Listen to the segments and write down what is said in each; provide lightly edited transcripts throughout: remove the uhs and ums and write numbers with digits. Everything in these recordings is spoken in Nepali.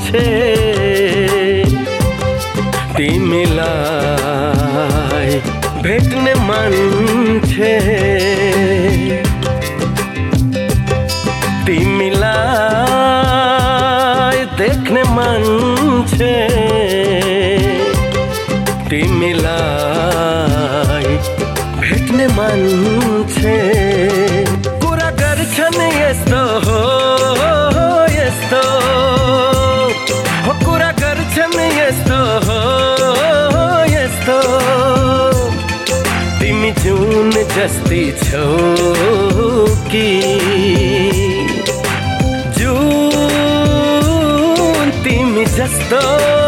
मान्छे तिमीलाई भेट्ने मान्छे तिमीलाई देख्ने मान्छे तिमीलाई भेट्ने मान्छे कुरा गर्छन् यस्तो हो यस्तो हो कुरा गर्छन् यस्तो हो यस्तो तिमी जुन जस्ती छौ कि जुन तिमी जस्तो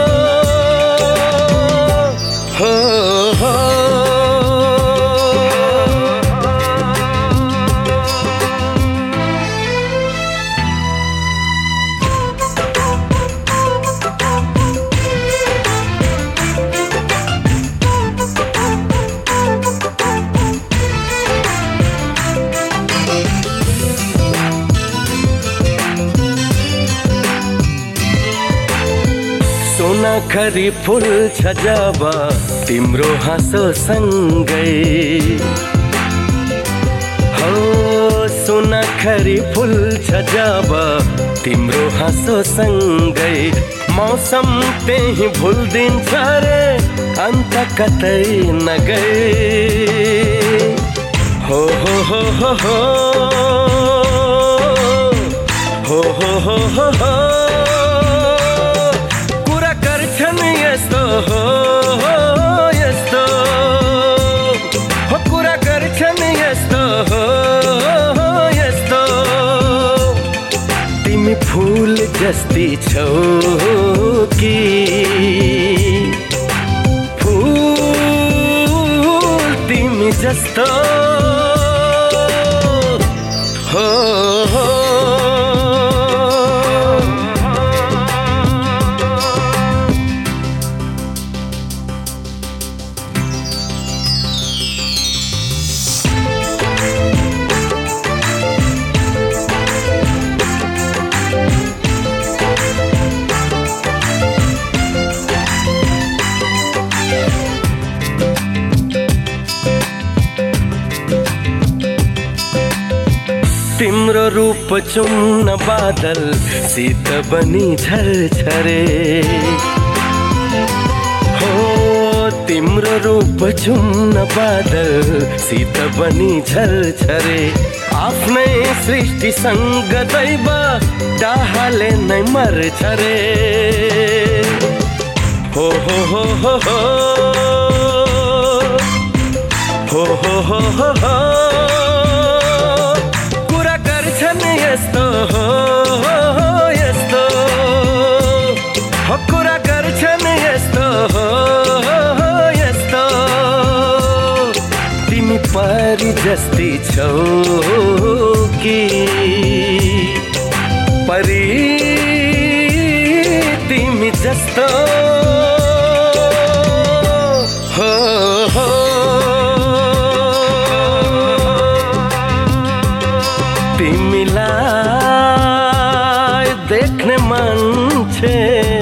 हो हो सुनखरी फुल छ जब तिम्रो हाँसो सँगै हो सुनखरी फुल छ जब तिम्रो हाँसो सँगै मौसम त्यही भुल्दिन्छ रे अन्त कतै नगई हो हो हो हो हो हो हो हो हो हो यस्तो हो यस्तो हो कुरा गर्छन् यस्तो हो यस्तो तिमी फूल जस्ती छौ कि फूल तिमी जस्तो हो हो तिम्रो रूप चुम्न बादल शीत बनी झरझरे हो तिम्रो रूप चुम्न बादल शीत बनी झरझरे आफ्नै सृष्टिसँग दैव डाहाले नै मर्छ रे हो हो हो हो हो हो हो हो हो हो यस्तो हो यस्तो हो कुरा गर्छन् यस्तो हो यस्तो तिमी परी जस्ती छौ कि परी तिमी जस्तो हो हो तिमीलाई देख्ने मान्छे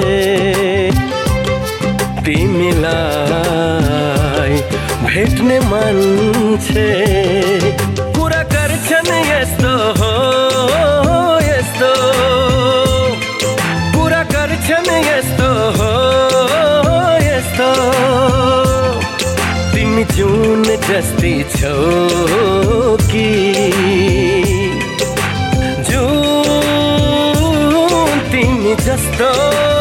तिमीलाई भेट्ने मान्छे कुरा गर्छन् यस्तो हो यस्तो कुरा गर्छन् यस्तो हो यस्तो तिमी जुन जस्ती छौ कि तिमी जस्तो